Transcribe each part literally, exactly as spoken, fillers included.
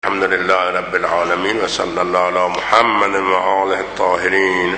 الحمد لله رب العالمين و صلی الله علی محمد و آله الطاهرین.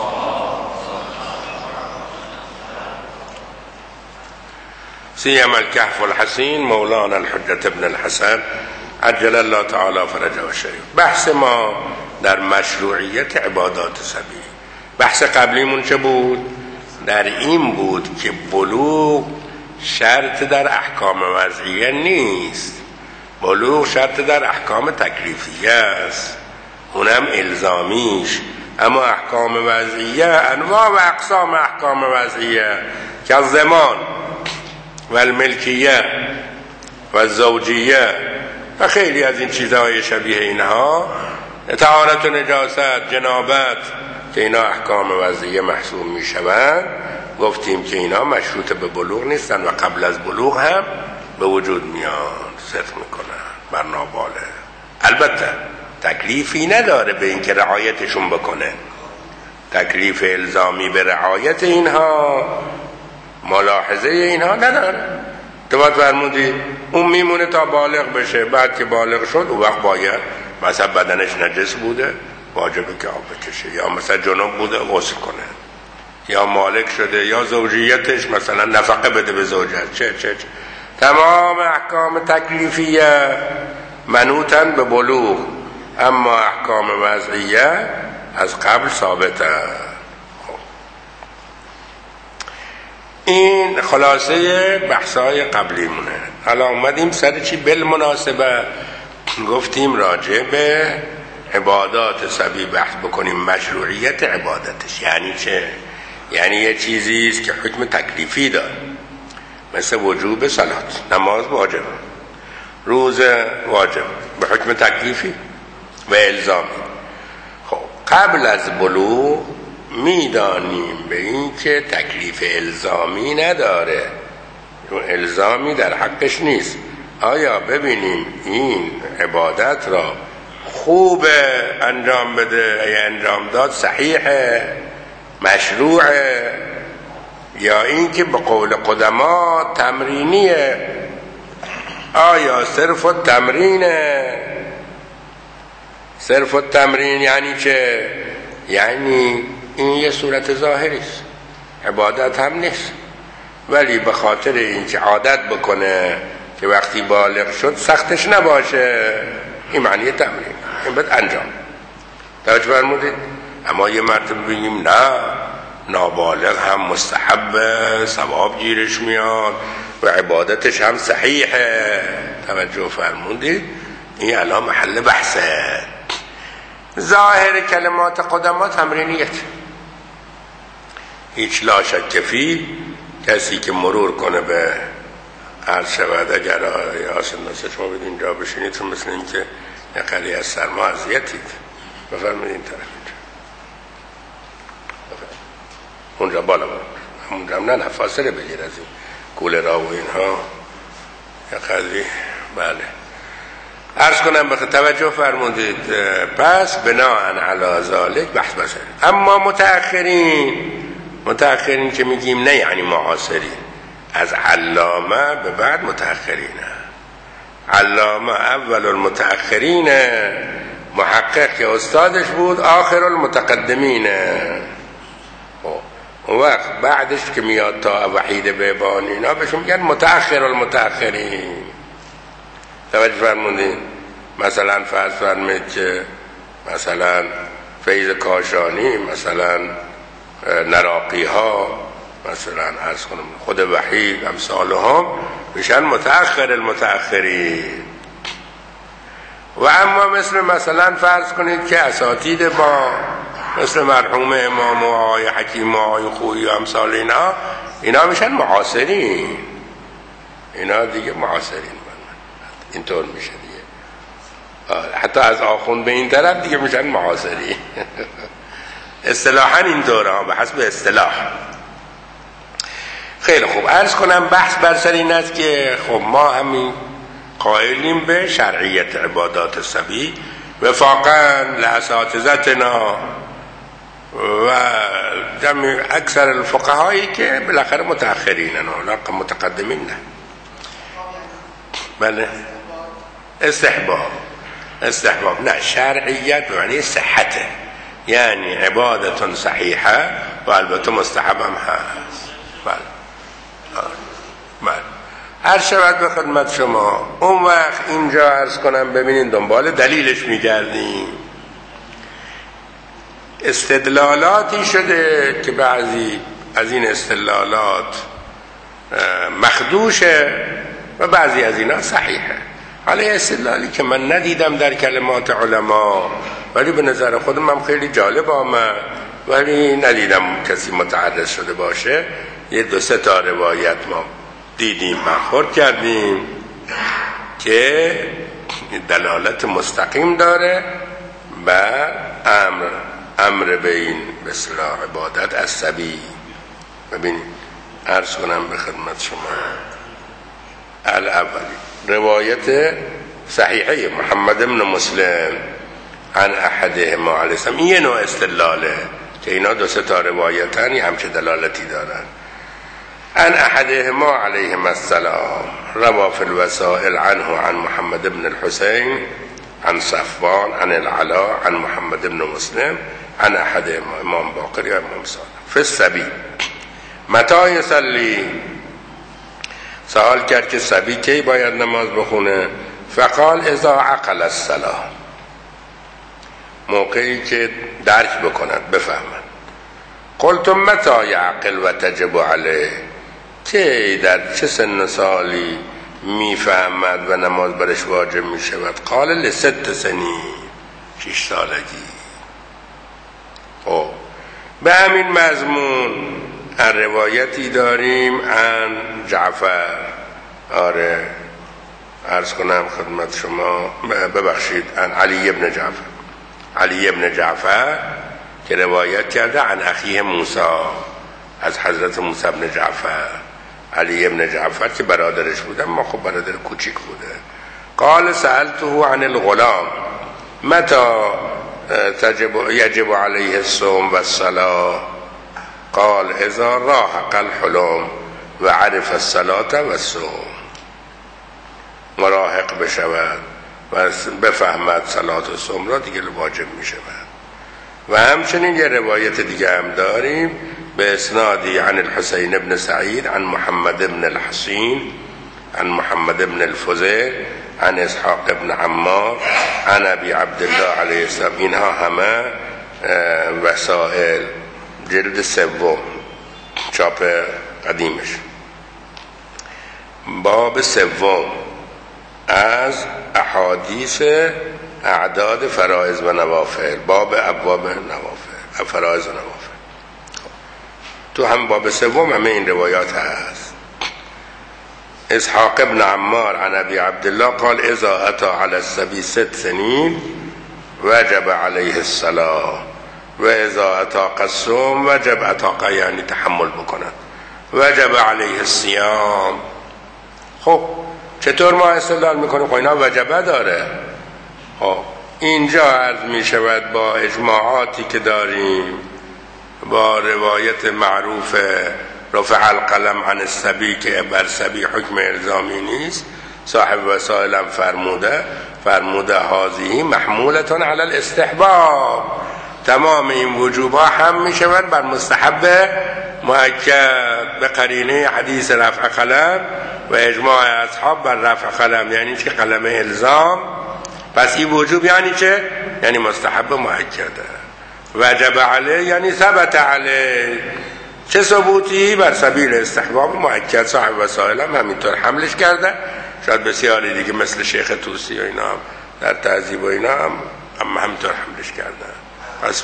سیم الکهف الحسین مولانا الحجة ابن الحسن عجل الله تعالی فرجه و شریف. بحث ما در مشروعیت عبادات سبیل. بحث قبلیمون چه بود؟ در این بود که بلوغ شرط در احکام وضعیه نیست، بلوغ شرط در احکام تکلیفیه است، اونم الزامیش. اما احکام وضعیه انواع و اقسام احکام وضعیه که الزمان و الملکیه و الزوجیه و خیلی از این چیزهای شبیه اینها، طهارت و نجاست، جنابت، که اینا احکام وضعیه محسوب می شوند. گفتیم که اینا مشروط به بلوغ نیستن و قبل از بلوغ هم به وجود میان، صدق میکنن بر نابالغ. البته تکلیفی نداره به این که رعایتشون بکنه، تکلیف الزامی به رعایت اینها، ملاحظه اینها نداره. تو باید فرمودی اون میمونه تا بالغ بشه، بعد که بالغ شد اون وقت باید مثلا بدنش نجس بوده واجبه که آب بکشه، یا مثلا جنوب بوده غسل کنه، یا مالک شده، یا زوجیتش مثلا نفقه بده به زوجت، چه چه چه تمام احکام تکلیفیه منوطن به بلوغ، اما احکام وضعیه از قبل ثابته. این خلاصه بحثای قبلی مونه. حالا اومدیم سر چی بالمناسبه گفتیم راجع به عبادات سبی بحث بکنیم. مشروعیت عبادتش یعنی چه؟ یعنی یه چیزی است که حکم تکلیفی داره، مثل وجوب صلات، نماز واجب، روزه واجب به حکم تکلیفی و الزامی. خب قبل از بلوغ میدانیم به این که تکلیف الزامی نداره، چون الزامی در حقش نیست. آیا ببینیم این عبادت را خوب انجام بده، یا انجام داد صحیحه، مشروعه، یا این که به قول قدما تمرینیه. آیا صرف التمرینه؟ صرف التمرین یعنی چه؟ یعنی این یه صورت ظاهری است، عبادت هم نیست، ولی به خاطر اینکه عادت بکنه که وقتی بالغ شد سختش نباشه، این معنی تمرین، این باید انجام. توجه فرمودید؟ اما یه مرتبه بگیم نه، نابالغ هم مستحبه، ثواب گیرش میاد و عبادتش هم صحیحه. توجه فرمودید؟ این الان محل بحثه. ظاهر کلمات قدما تمرینیت، هیچ لا شک فی. کسی که مرور کنه به عرض شود، اگر یاسین نسه شما بید اینجا بشینید چون مثل این که نقلی از سرما اذیتید، بفرمید این طرف اینجا، اونجا بالا بالا، اونجا هم نه فاصله بگیر از این کوله را و اینها یا قدری. بله عرض کنم به توجه فرمودید. پس بناء علی ذالک بحث بسید. اما متأخرین متأخرین که میگیم نه یعنی معاصرین، از علامه به بعد متأخرینه. علامه اول المتأخرین، محقق که استادش بود آخر المتقدمین. اون وقت بعدش که میاد تا وحید بهبانی اینا بهشون میگن متأخر المتأخرین. توجه فرمودین؟ مثلا فرض فرمید که مثلا فیض کاشانی، مثلا نراقی ها، مثلا عرض کنم خود وحید، امثال هم میشن متأخر المتأخرین. و اما مثل مثلا فرض کنید که اساتید ما مثل مرحوم امام و آقای حکیم و آقای خویی و امثال اینا، اینا میشن معاصرین. اینا دیگه معاصرین اینطور میشه دیگه، حتی از آخوند به این طرف دیگه میشن معاصرین. اصطلاحاً این دوره ها به حسب اصطلاح. خیلی خوب، عرض کنم بحث بر سر این است که خب ما همین قائلیم به شرعیت عبادات سبی وفاقاً لاساتذتنا و جمع اکثر الفقهایی که بالاخره متأخرینن و متقدمین نه. بله استحباب. استحباب نه، شرعیت به معنی صحته، یعنی عبادت صحیحه و البته مستحب هم هست. بله بله هر شود به خدمت شما. اون وقت اینجا عرض کنم ببینین دنبال دلیلش میگردیم. استدلالاتی شده که بعضی از این استدلالات مخدوشه و بعضی از اینا صحیحه. حالا استدلالی که من ندیدم در کلمات علما ولی به نظر خودم هم خیلی جالب آمد ولی ندیدم کسی متعرض شده باشه، یه دو سه تا روایت ما دیدیم برخورد کردیم که دلالت مستقیم داره بر امر امر به این به اصطلاح عبادت عصبی. ببینید عرض کنم به خدمت شما الاولی روایت صحیحه محمد بن مسلم عن احدهما علیه السلام. این یه نوع استدلاله که اینا دو سه تا روایتن یه همچه دلالتی دارن. عن احدهما علیهم السلام روى في الوسائل عنه عن محمد بن الحسين عن صفوان عن العلاء عن محمد بن مسلم عن احدهما امام باقر یا امام صادق في الصبي متى يصلي. سوال کرد که صبی کی باید نماز بخونه؟ فقال اذا عقل الصلاه، موقعی که درک بکند بفهمد. قلت متى يعقل و تجب علیه، که در چه سن سالی میفهمد و نماز برش واجب میشود؟ قال لست سنین، شش سالگی. خب به همین مضمون هر روایتی داریم عن جعفر، آره عرض کنم خدمت شما ببخشید عن علی ابن جعفر، علی ابن جعفر که روایت کرده عن اخیه موسی، از حضرت موسی ابن جعفر. علی ابن جعفر که برادرش بوده اما خب برادر کوچیک بوده. قال سألته عن الغلام متى تجب یجب علیه الصوم و الصلاة قال اذا راحق الحلم و عرف الصلاة و الصوم. مراهق بشود و بفهمد صلات و صوم را دیگه واجب می شود. و همچنین یه روایت دیگه هم داریم به اسنادی عن الحسین ابن سعید عن محمد ابن الحسین عن محمد ابن الفضیل عن اسحاق ابن عمار عن ابی عبدالله علیه السلام. اینها همه وسائل جلد سوم چاپ قدیمش، باب سوم از احادیث اعداد فرائض و نوافل، باب ابواب نوافل فرائض و نوافل. تو هم باب سوم همه این روایات هست. اسحاق ابن عمار عن ابی عبدالله قال اذا اتى على الصبي ست سنین وجب علیه الصلاة و اذا اتاق الصوم وجب اتاقه، یعنی تحمل بکند، وجب علیه الصیام. خب چطور ما استدلال میکنیم؟ خب اینا وجبه داره. خب اینجا عرض میشود با اجماعاتی که داریم، با روایت معروف رفع القلم عن الصبی که بر صبی حکم الزامی نیست، صاحب وسائل هم فرموده فرموده هذه محمولتون علی الاستحباب. تمام این وجوبا هم میشوند بر مستحب مؤکد به قرینه حدیث رفع قلم و اجماع اصحاب بر رفع قلم. یعنی چه؟ قلم الزام. پس این وجوب یعنی چه؟ یعنی مستحب مؤکده. وجب علیه یعنی ثبت علیه. چه ثبوتی؟ بر سبیل استحباب مؤکد. صاحب وسائل هم همینطور حملش کرده، شاید بسیاری دیگه مثل شیخ طوسی و اینا هم در تهذیب و اینا هم هم همینطور حملش کرده. پس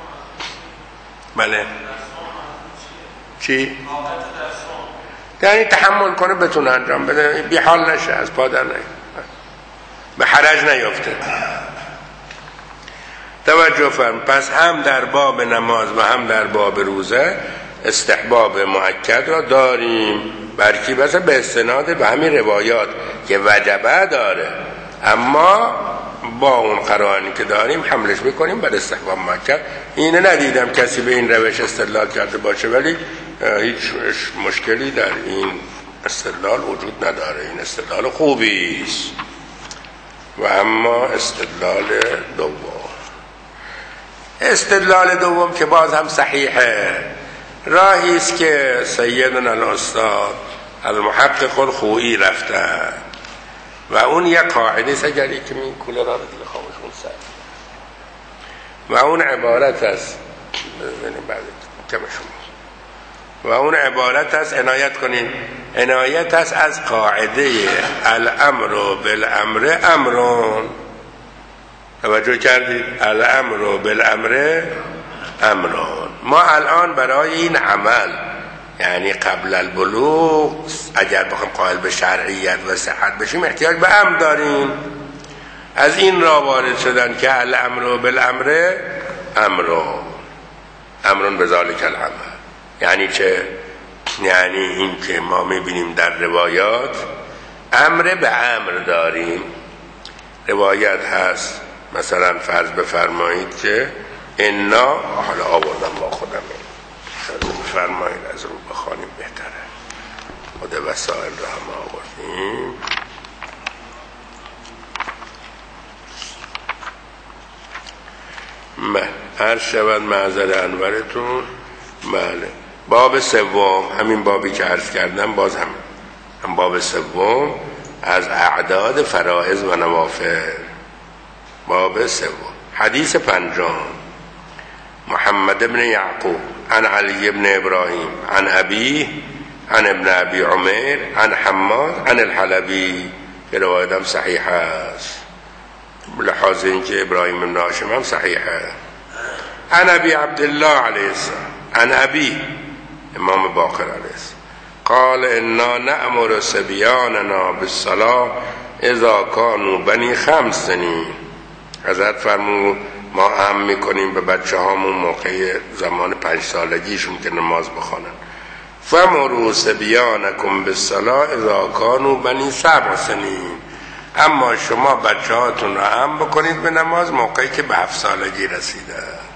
بله چی؟ یعنی تحمل کنه بتونه انجام بده، بی حال نشه، از پادر نه، به حرج نیفته. توجه فرم. پس هم در باب نماز و هم در باب روزه استحباب مؤکد را داریم، برکی بس به استناد به همین روایات که وجبه داره، اما با اون قرائنی که داریم حملش میکنیم بر استحباب مؤکد. اینه ندیدم کسی به این روش استدلال کرده باشه، ولی هیچ مشکلی در این استدلال وجود نداره. این استدلال خوبی است. و اما استدلال دوم، استدلال دوم که باز هم صحیحه، راهی است که سیدنا الاستاد المحقق الخوئی رفتن و اون یک قاعده سجلی که این کوله را بدل خاموشون سر و اون عبارت است بعد کمشون و اون عبارت است، عنایت کنین، عنایت است از قاعده الامر بالامر امرون. توجه کردید؟ الامر بالامر امرون. ما الان برای این عمل، یعنی قبل البلوغ، اگر بخوایم قائل به شرعیت و صحت بشیم احتیاج به امر داریم. از این را وارد شدن که الامر بالامر امرون، امرون بذالک العمل. یعنی چه؟ یعنی این که ما میبینیم در روایات امر به امر داریم. روایت هست مثلا فرض بفرمایید که انا، حالا آوردم با خودم، فرض بفرمایید از رو بخوانیم بهتره، خود وسائل را هم آوردیم. من هر شود معذر انورتون. بله، باب سوم، همین بابی که عرض کردم، باز هم هم باب سوم از اعداد فرائض و نوافل. باب سوم، حدیث پنجم، محمد بن یعقوب عن علی بن ابراهیم عن ابیه عن ابن ابی عمر عن حماد عن الحلبی، که روایت هم صحیح است، لحاظ این که ابراهیم بن هاشم هم صحیحه. عن ابی عبدالله علیه السلام عن ابی امام باقر علیه السلام قال انا نأمر صبیاننا بالصلاة اذا كانوا بنی خمس سنین. حضرت فرمود ما امر میکنیم به بچه هامون موقع زمان پنج سالگیشون که نماز بخوانن. فمروا صبیانکم بالصلاة اذا كانوا بنی سبع سنین. اما شما بچه هاتون را امر بکنید به نماز موقعی که به هفت سالگی رسیده.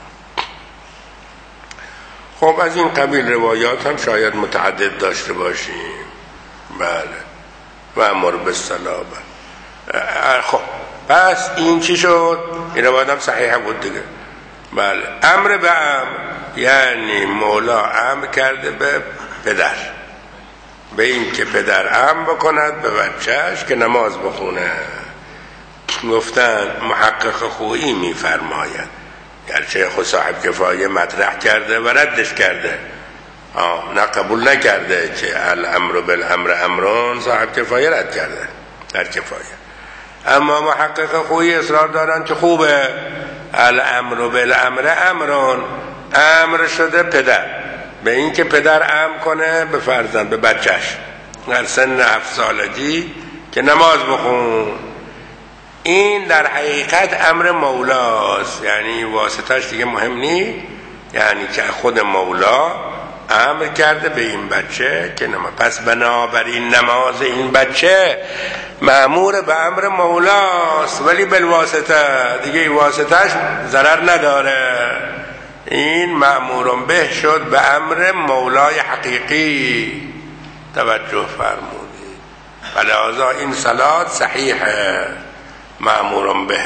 خب از این قبیل روایات هم شاید متعدد داشته باشیم. بله، و امر بالصلاة. خب پس این چی شد؟ این روایت هم صحیح بود دیگه. بله، امر به امر یعنی مولا امر کرده به پدر، به این که پدر امر بکند به بچهش که نماز بخونه. گفتن محقق خویی میفرماید، گرچه خود صاحب کفایه مطرح کرده و ردش کرده، آه نه قبول نکرده که الامر بالامر امرون، صاحب کفایه رد کرده در کفایه. اما محقق خویی اصرار دارن که خوبه، الامر بالامر امرون، امر شده پدر به این که پدر امر کنه به فرزند، به بچهش در سن هفت سالگی که نماز بخون. این در حقیقت امر مولاست، یعنی واسطش دیگه مهم نیست، یعنی که خود مولا امر کرده به این بچه که نماز. پس بنابراین نماز این بچه مأمور به امر مولاست، ولی بالواسطه دیگه، این واسطش ضرر نداره. این مأمور به شد به امر مولای حقیقی. توجه فرمودید؟ بلازا این صلات صحیحه، مأمور به.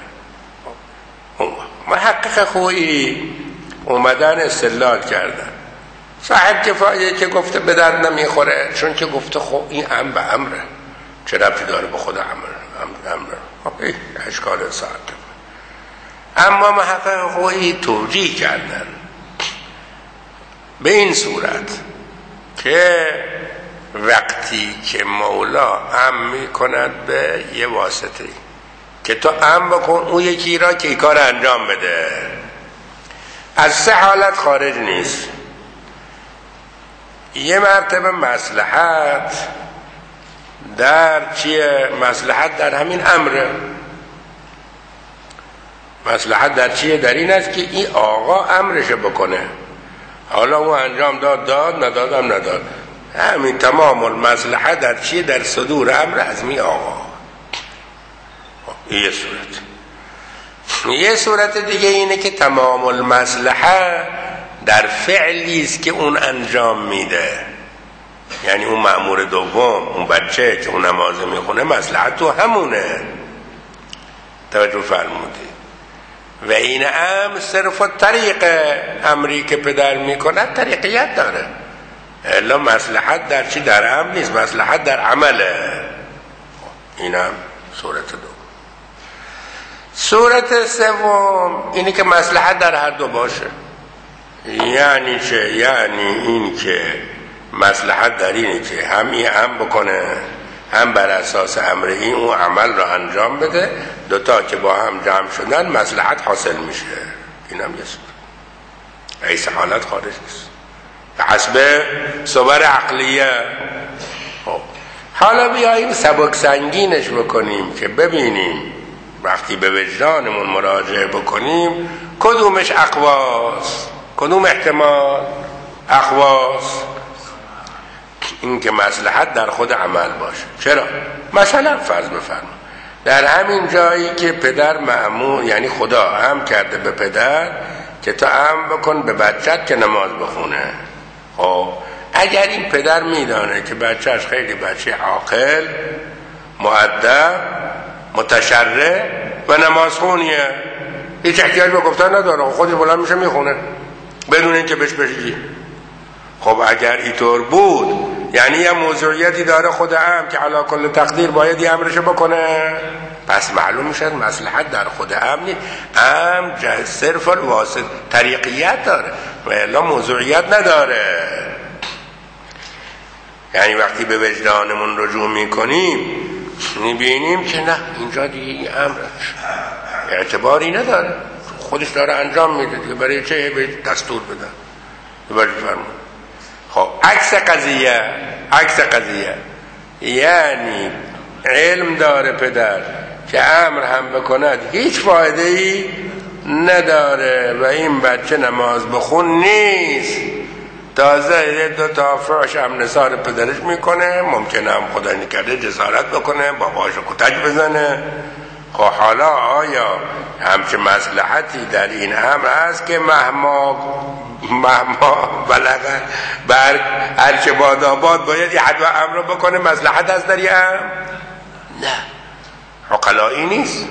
محقق خویی اومدن استدلال کردن، صاحب کفایه که گفته به درد نمیخوره، چون که گفته خب این امر به امره، چه ربطی داره به خود امر امر امر خب این اشکال صاحب. اما محقق خویی توجیه کردن به این صورت که وقتی که مولا امر میکند به یه واسطه که تو امر بکن اون یکی را که این کار انجام بده، از سه حالت خارج نیست. یه مرتبه مصلحت در چیه؟ مصلحت در همین امره. مصلحت در چیه؟ در این است که این آقا امرش بکنه، حالا اون انجام داد داد ندادم نداد، همین تمام المصلحت در چیه؟ در صدور امر از می آقا. یه صورت. یه صورت دیگه اینه که تمام المصلحت در فعلی است که اون انجام میده، یعنی اون مأمور دوم، اون بچه که اون نماز میخونه، مصلحت تو همونه. توجه فرمودید. و این امر صرف طریق امری که پدر میکند طریقیت داره، الا مصلحت در چی؟ در امر نیست، مصلحت در عمله. اینم صورت دو. صورت سوم اینی که مصلحت در هر دو باشه. یعنی چه؟ یعنی این که مصلحت در اینه که هم این هم بکنه، هم بر اساس امر این اون عمل را انجام بده، دوتا که با هم جمع شدن مصلحت حاصل میشه. اینم یه صورت. ایسا حالت خارج نیست به حسب صور عقلیه. خب حالا بیاییم سبک سنگینش بکنیم که ببینیم وقتی به وجدانمون مراجعه بکنیم کدومش اقواست، کدوم احتمال اقواست. این که مصلحت در خود عمل باشه. چرا؟ مثلا فرض بفرما در همین جایی که پدر مأمور، یعنی خدا امر کرده به پدر که تو امر بکن به بچت که نماز بخونه. خب اگر این پدر میدانه که بچهش خیلی بچه عاقل، مؤدب، متشرع و نمازخونیه، هیچ احتیاج به گفتن نداره، خودش بلند میشه میخونه بدون اینکه بهش بگی. خب اگر اینطور بود یعنی یه موضوعیتی داره خود امر که علی کل تقدیر باید یه امرشو بکنه، پس معلوم میشه مصلحت در خود امر نیست. امر صرف الواسط طریقیت داره و الا موضوعیت نداره. یعنی وقتی به وجدانمون رجوع میکنیم میبینیم که نه اینجا دیگه این امر اعتباری نداره، خودش داره انجام میده دیگه، برای چه به دستور بدن؟ ببرید فرمون. خب عکس قضیه، عکس قضیه یعنی علم داره پدر که امر هم بکند هیچ فایده ای نداره و این بچه نماز بخون نیست، تازه دو تا فحش هم نثار پدرش میکنه، ممکنه هم خدا نکرده جسارت بکنه، باباشو کتک بزنه. خب حالا آیا همچه مصلحتی در این امر هست که مهما مهما بلغه بر هرچه باداباد باید یه حد و امر رو بکنه؟ مصلحت هست در این امر؟ نه، عقلایی نیست.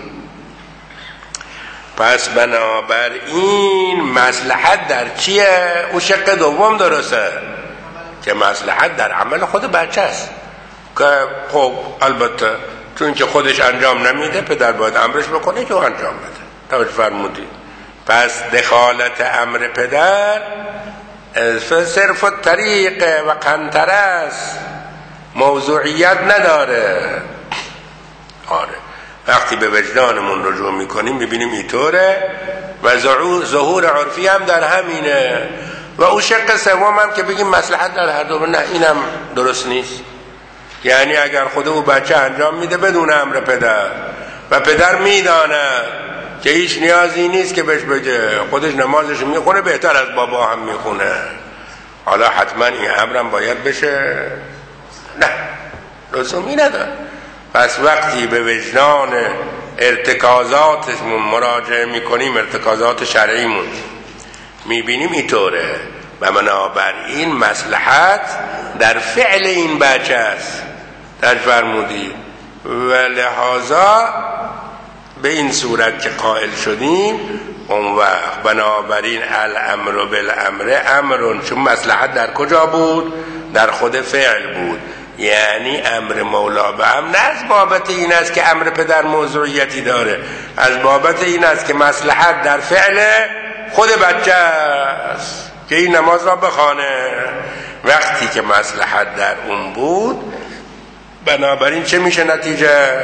پس بنابراین مصلحت در چیه؟ او شق دوم درسته که مصلحت در عمل خود بچه است که خب البته چون که خودش انجام نمیده پدر باید امرش بکنه که انجام بده. توجه فرمودید؟ پس دخالت امر پدر صرف طریق و قنطره است، موضوعیت نداره. آره وقتی به وجدانمون رجوع میکنیم میبینیم اینطوره و ظهور عرفی هم در همینه. و او شق سوم هم که بگیم مصلحت در هر دو، نه اینم درست نیست. یعنی اگر خود او بچه انجام میده بدون امر پدر و پدر میدانه که هیچ نیازی نیست که بهش بگه، خودش نمازش میخونه بهتر از بابا هم میخونه، حالا حتما این امرم باید بشه؟ نه، لزومی نداره. پس وقتی به وجدان ارتکازاتمون مراجعه میکنیم، ارتکازات شرعیمون میبینیم اینطوره و بنابراین مصلحت در فعل این بچه است. در فرمودی و لحاظا به این صورت که قائل شدیم اون وقت بنابراین الامر بالامر امرون، چون مصلحت در کجا بود؟ در خود فعل بود. یعنی امر مولا به امر نه از بابت این است که امر پدر موضوعیتی داره، از بابت این است که مصلحت در فعل خود بچه است که این نماز را بخوانه. وقتی که مصلحت در اون بود بنابراین چه میشه نتیجه؟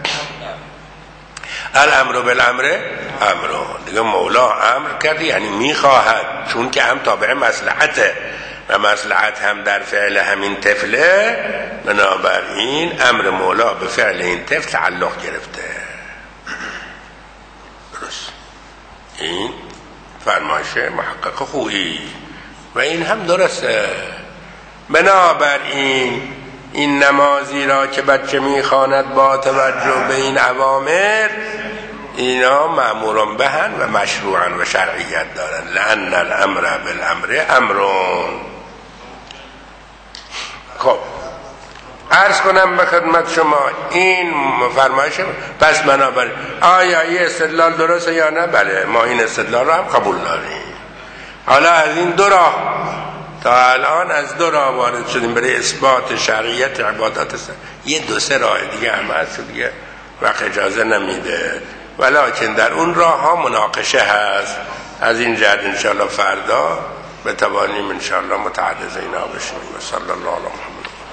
الامر بالامر امرون، دیگه مولا امر کرد یعنی میخواهد، چون که هم تابع مصلحته و مصلحت هم در فعل همین طفله، بنابراین امر مولا به فعل این طفل تعلق گرفته. درست، این فرمایش محقق خویی و این هم درسته. بنابراین این نمازی را که بچه میخواند با توجه به این اوامر، اینا مأموران بهن و مشروعن و شرعیت دارن. لأن الامر بالامر امرون. خب عرض کنم به خدمت شما این فرمایش پس بنابراین آیا این استدلال درسته یا نه؟ بله، ما این استدلال رو هم قبول داریم. حالا از این دو راه تا الان از دو راه وارد شدیم برای اثبات شرعیت عبادات سر. یه دو سه راه دیگه هم هست دیگه وقت اجازه نمیده، ولیکن در اون راه ها مناقشه هست. از این جهت انشاءالله فردا بتوانیم انشاءالله متعرض اینا بشیم. صلی الله علیه و